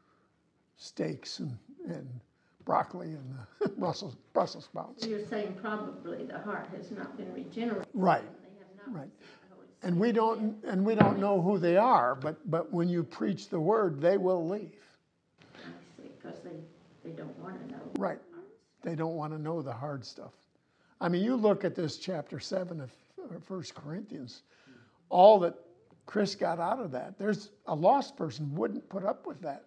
steaks and, and broccoli and the Brussels, Brussels sprouts. You're saying probably the heart has not been regenerated. Right, They have not right. received the Holy Spirit. And we don't and we don't know who they are, but but when you preach the word, they will leave. I see, because they, they don't want to know. Right. They don't want to know the hard stuff. I mean, you look at this chapter seven of First Corinthians, all that Chris got out of that. There's a lost person wouldn't put up with that.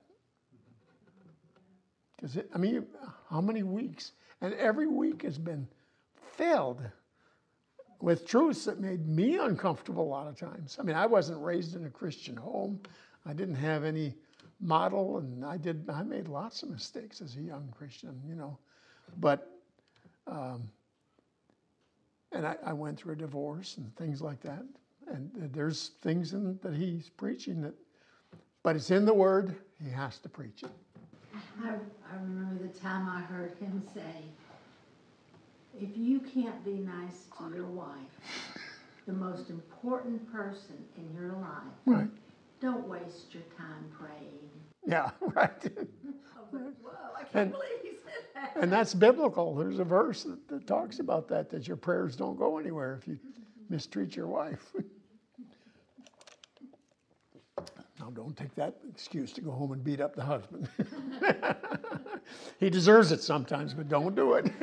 Because, I mean, how many weeks? And every week has been filled with truths that made me uncomfortable a lot of times. I mean, I wasn't raised in a Christian home. I didn't have any model, and I did. I made lots of mistakes as a young Christian, you know. But, um, and I, I went through a divorce and things like that. And there's things in that he's preaching that, but it's in the Word. He has to preach it. I, I remember the time I heard him say, if you can't be nice to your wife, the most important person in your life, Right. don't waste your time praying. Yeah, right. I was like, whoa, I can't And- believe he said that. And that's biblical. There's a verse that, that talks about that, that your prayers don't go anywhere if you mistreat your wife. Now, don't take that excuse to go home and beat up the husband. He deserves it sometimes, but don't do it.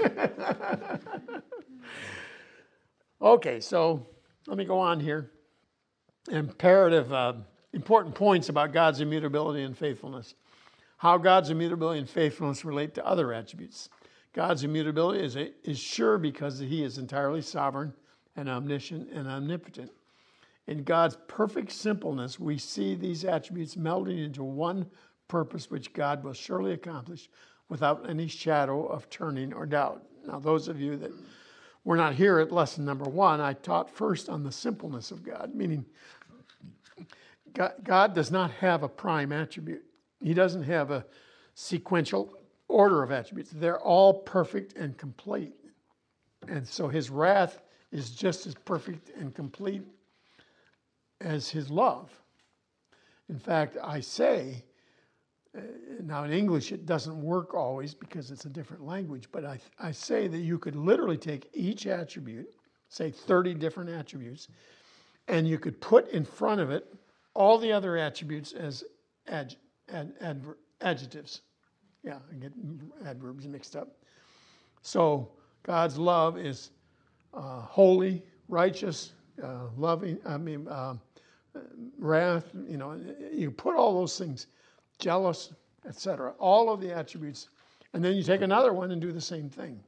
Okay, so let me go on here. Imperative, uh, important points about God's immutability and faithfulness. How God's immutability and faithfulness relate to other attributes. God's immutability is, a, is sure because he is entirely sovereign and omniscient and omnipotent. In God's perfect simpleness, we see these attributes melding into one purpose which God will surely accomplish without any shadow of turning or doubt. Now, those of you that were not here at lesson number one, I taught first on the simpleness of God, meaning God, God does not have a prime attribute. He doesn't have a sequential order of attributes. They're all perfect and complete. And so his wrath is just as perfect and complete as his love. In fact, I say, uh, now in English it doesn't work always because it's a different language, but I, I say that you could literally take each attribute, say thirty different attributes, and you could put in front of it all the other attributes as ad, ad, adver, adjectives. Yeah, I get adverbs mixed up. So God's love is uh, holy, righteous, uh, loving, I mean, uh, wrath, you know, you put all those things, jealous, et cetera, all of the attributes, and then you take another one and do the same thing.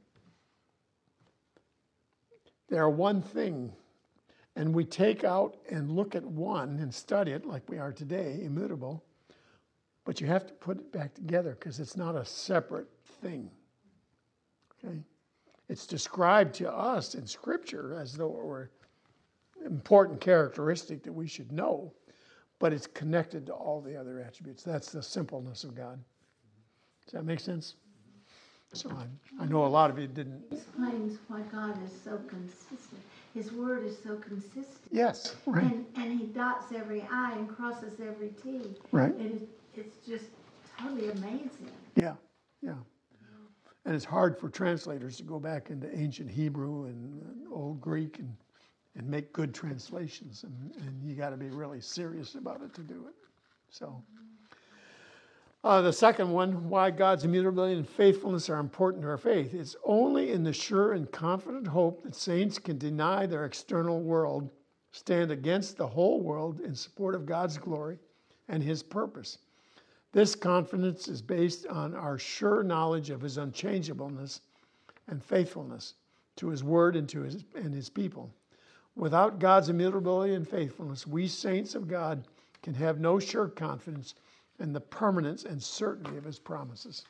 They are one thing, and we take out and look at one and study it like we are today, immutable, but you have to put it back together because it's not a separate thing, okay? It's described to us in Scripture as though it were an important characteristic that we should know, but it's connected to all the other attributes. That's the simpleness of God. Does that make sense? So I, I know a lot of you didn't. Explains why God is so consistent. His word is so consistent. Yes, right. And, and he dots every I and crosses every T. Right. It is, it's just totally amazing. Yeah, yeah. And it's hard for translators to go back into ancient Hebrew and Old Greek and, and make good translations. And, and you got to be really serious about it to do it. So, uh, the second one, why God's immutability and faithfulness are important to our faith. It's only in the sure and confident hope that saints can deny their external world, stand against the whole world in support of God's glory and his purpose. This confidence is based on our sure knowledge of his unchangeableness and faithfulness to his word and to his and his people. Without God's immutability and faithfulness, we saints of God can have no sure confidence in the permanence and certainty of his promises.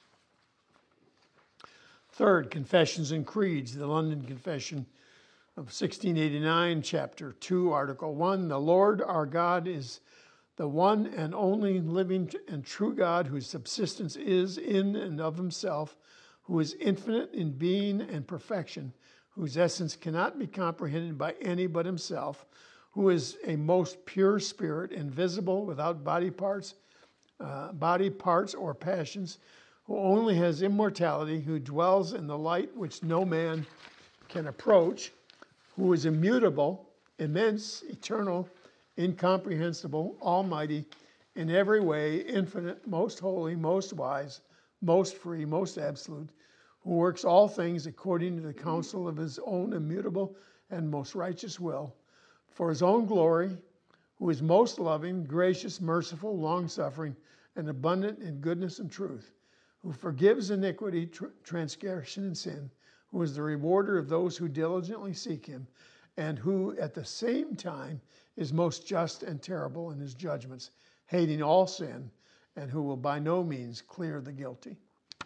Third, confessions and creeds. The London Confession of sixteen eighty-nine, chapter two, article one. The Lord our God is the one and only living and true God, whose subsistence is in and of himself, who is infinite in being and perfection, whose essence cannot be comprehended by any but himself, who is a most pure spirit, invisible, without body parts, uh, body parts or passions, who only has immortality, who dwells in the light which no man can approach, who is immutable, immense, eternal, incomprehensible, almighty, in every way, infinite, most holy, most wise, most free, most absolute, who works all things according to the counsel of his own immutable and most righteous will, for his own glory, who is most loving, gracious, merciful, long-suffering, and abundant in goodness and truth, who forgives iniquity, tr- transgression, and sin, who is the rewarder of those who diligently seek him, and who at the same time is most just and terrible in his judgments, hating all sin, and who will by no means clear the guilty.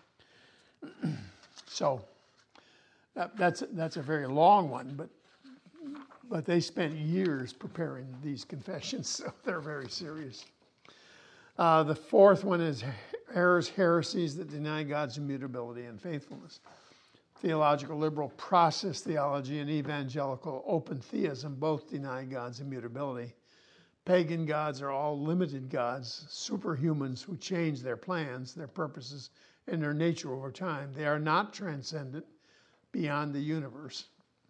So that, that's that's a very long one, but but they spent years preparing these confessions, so they're very serious. Uh, the fourth one is errors, heresies that deny God's immutability and faithfulness. Theological liberal process theology and evangelical open theism both deny God's immutability. Pagan gods are all limited gods, superhumans who change their plans, their purposes, and their nature over time. They are not transcendent beyond the universe.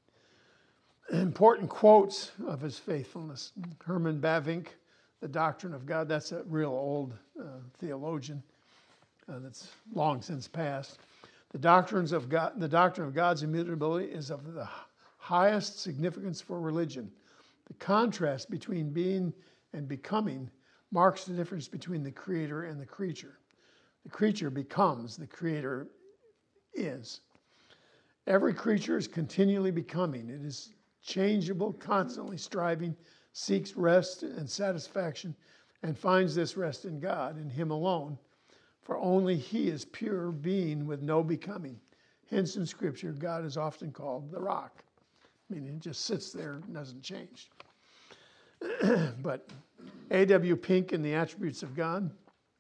Important quotes of his faithfulness. Herman Bavinck, The Doctrine of God, that's a real old uh, theologian uh, that's long since passed. The doctrines of God, the doctrine of God's immutability is of the highest significance for religion. The contrast between being and becoming marks the difference between the creator and the creature. The creature becomes, the creator is. Every creature is continually becoming. It is changeable, constantly striving, seeks rest and satisfaction, and finds this rest in God, in him alone. For only he is pure being with no becoming. Hence in Scripture, God is often called the rock. I mean, it just sits there and doesn't change. But A W Pink in The Attributes of God.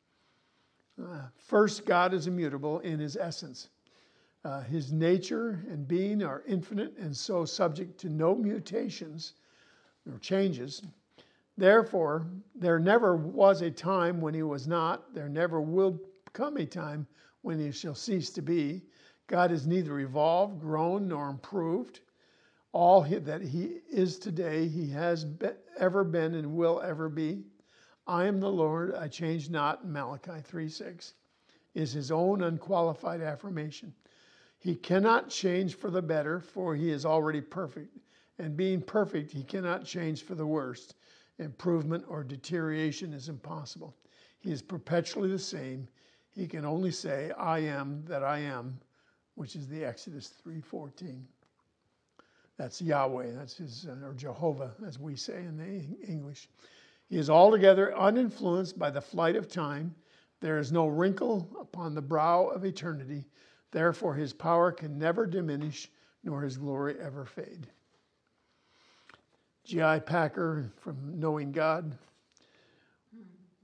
Uh, first, God is immutable in his essence. Uh, his nature and being are infinite and so subject to no mutations or changes. Therefore, there never was a time when he was not. There never will come a time when he shall cease to be. God is neither evolved, grown, nor improved. All he, that he is today, he has be, ever been and will ever be. I am the Lord, I change not, Malachi three six, is his own unqualified affirmation. He cannot change for the better, for he is already perfect. And being perfect, he cannot change for the worst. Improvement or deterioration is impossible. He is perpetually the same. He can only say, I am that I am, which is the Exodus three fourteen. That's Yahweh, that's his, or Jehovah, as we say in the English. He is altogether uninfluenced by the flight of time. There is no wrinkle upon the brow of eternity. Therefore, his power can never diminish, nor his glory ever fade. G I Packer from Knowing God.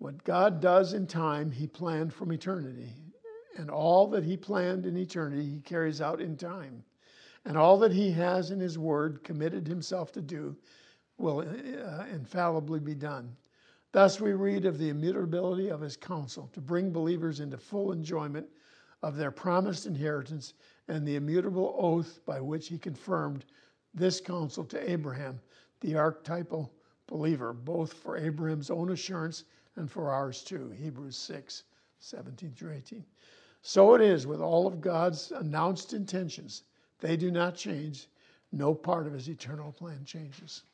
What God does in time, he planned from eternity. And all that he planned in eternity, he carries out in time. And all that he has in his word committed himself to do will uh, infallibly be done. Thus we read of the immutability of his counsel to bring believers into full enjoyment of their promised inheritance and the immutable oath by which he confirmed this counsel to Abraham, the archetypal believer, both for Abraham's own assurance and for ours too. Hebrews six, seventeen through eighteen. So it is with all of God's announced intentions. They do not change. No part of his eternal plan changes.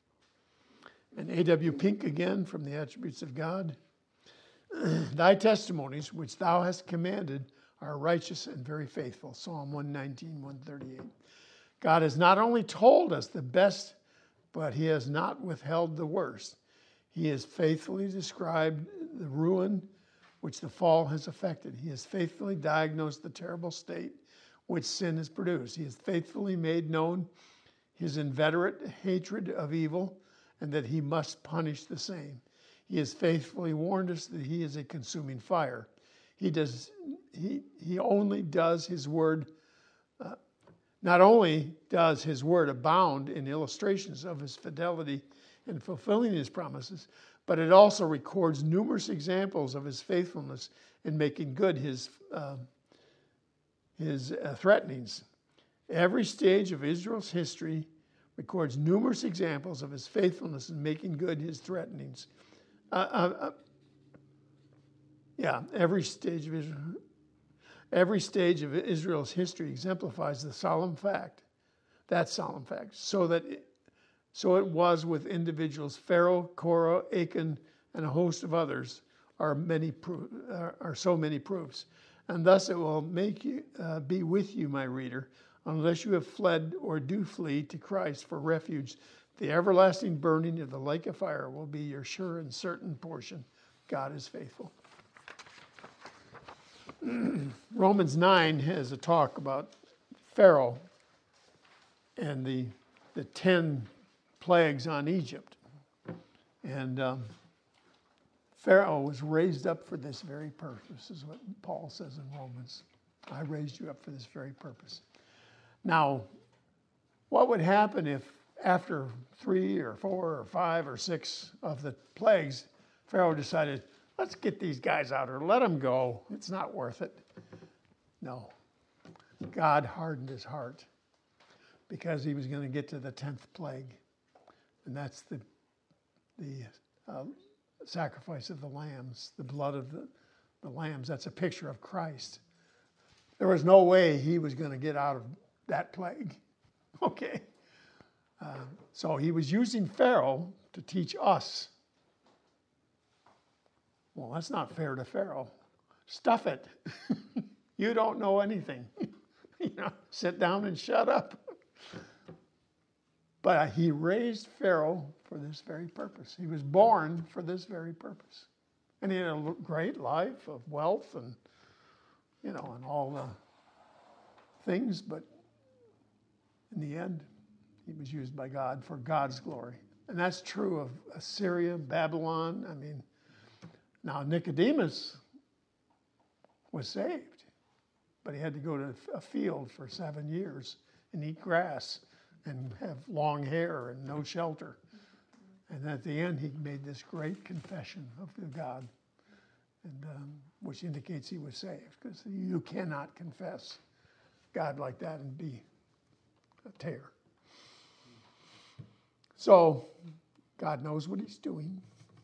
And A W Pink again from the Attributes of God. Thy testimonies, which thou hast commanded, are righteous and very faithful. Psalm one nineteen, one thirty-eight. God has not only told us the best, but he has not withheld the worst. He has faithfully described the ruin which the fall has affected. He has faithfully diagnosed the terrible state which sin has produced. He has faithfully made known his inveterate hatred of evil and that he must punish the same. He has faithfully warned us that he is a consuming fire. He does. He, he only does his word, uh, not only does his word abound in illustrations of his fidelity in fulfilling his promises, but it also records numerous examples of his faithfulness in making good his, uh, his uh, threatenings. Every stage of Israel's history records numerous examples of his faithfulness in making good his threatenings. Uh, uh, uh, yeah, every stage of Israel, every stage of Israel's history exemplifies the solemn fact, that solemn fact, so that it, so it was with individuals. Pharaoh, Korah, Achan, and a host of others are many pro- are, are so many proofs, and thus it will make you uh, be with you, my reader, unless you have fled or do flee to Christ for refuge. The everlasting burning of the lake of fire will be your sure and certain portion. God is faithful. Romans nine has a talk about Pharaoh and the the ten plagues on Egypt. And um, Pharaoh was raised up for this very purpose, is what Paul says in Romans. I raised you up for this very purpose. Now, what would happen if after three or four or five or six of the plagues, Pharaoh decided, let's get these guys out or let them go. It's not worth it. No. God hardened his heart because he was going to get to the tenth plague. And that's the, the uh, sacrifice of the lambs, the blood of the, the lambs. That's a picture of Christ. There was no way he was going to get out of that plague. Okay. Uh, so he was using Pharaoh to teach us. Well, that's not fair to Pharaoh. Stuff it. You don't know anything. You know, sit down and shut up. But he raised Pharaoh for this very purpose. He was born for this very purpose. And he had a great life of wealth and, you know, and all the things, but in the end, he was used by God for God's glory. And that's true of Assyria, Babylon. I mean, now Nicodemus was saved, but he had to go to a field for seven years and eat grass and have long hair and no shelter. And at the end, he made this great confession of God, and um, which indicates he was saved, because you cannot confess God like that and be a tear. So God knows what he's doing.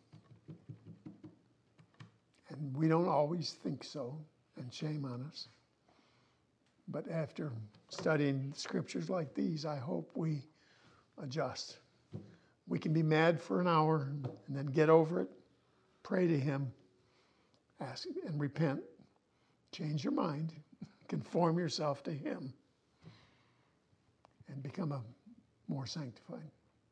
And we don't always think so, and shame on us. But after studying scriptures like these, I hope we adjust. We can be mad for an hour and then get over it, pray to him, ask and repent, change your mind, conform yourself to him, and become a more sanctified.